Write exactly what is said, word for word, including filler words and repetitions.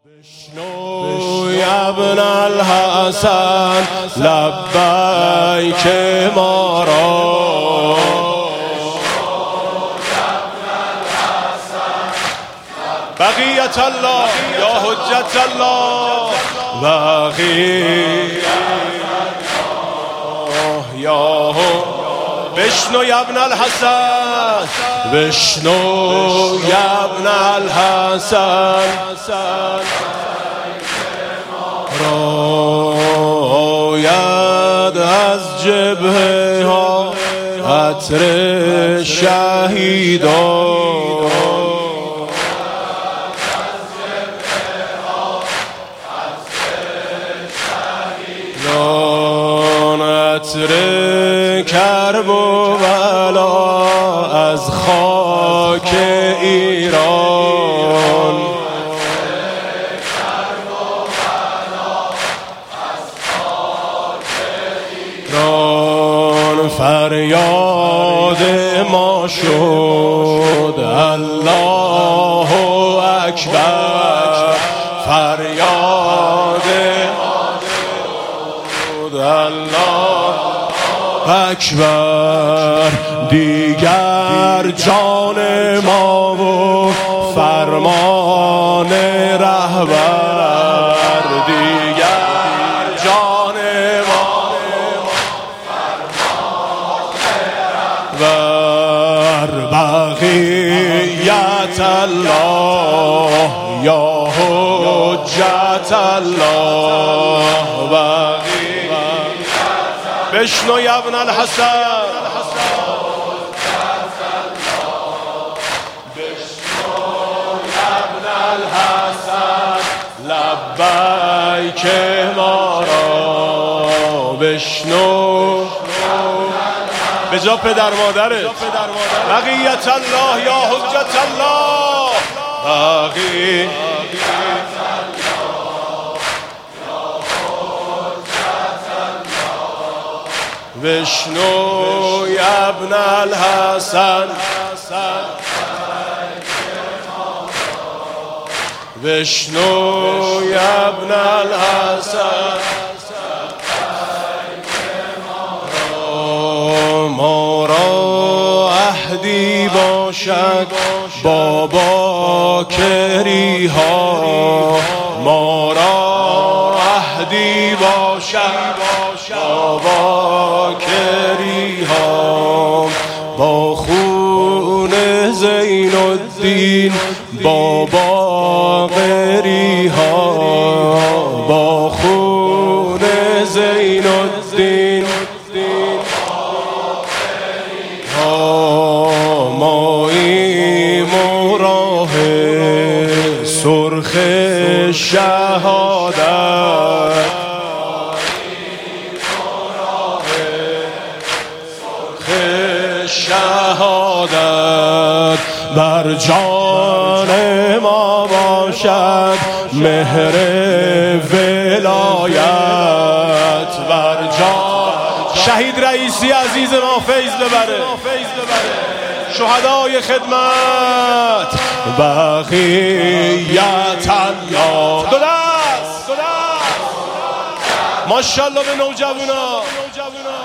بشنو یا ابن الحسن لبیک ما را، بقیت الله یا حجت الله، بقیت الله یا حجت. بشنو یا ابن الحسن، بشنو یا ابن الحسن، راید از جبهه ها عطر شهیدان، عطر کرب و بلا از خاک ایران، فریاد ما شد الله اکبر، فریاد ما شد الله اکبر، دیگر جان ما و فرمان رهبر، دیگر جان ما ور بقیت الله یا حجت الله، بقیت. بشنو یا ابن الحسن، بشنو یا ابن الحسن لبیک ما را، بشنو به جا پدر مادرت، بقیت الله یا حجت الله، بقیت الله یا حجت الله. بشنو یا ابن الحسن، بشنو یا ابن الحسن، ما را عهدی باشد بابا کری ها، ما را عهدی باشد بابا کری ها، با خون زین الدین بابا قری ها، با خون زین الدین ماییم و راه سرخ شهادت، سرخ شهادت، بر جان ما باشد مهر ولایت، بر جان شهید رئیسی عزیز ما فیض ببره، شهدای خدمت، بقیت الله. دو دست ماشاءالله به نوجوانا.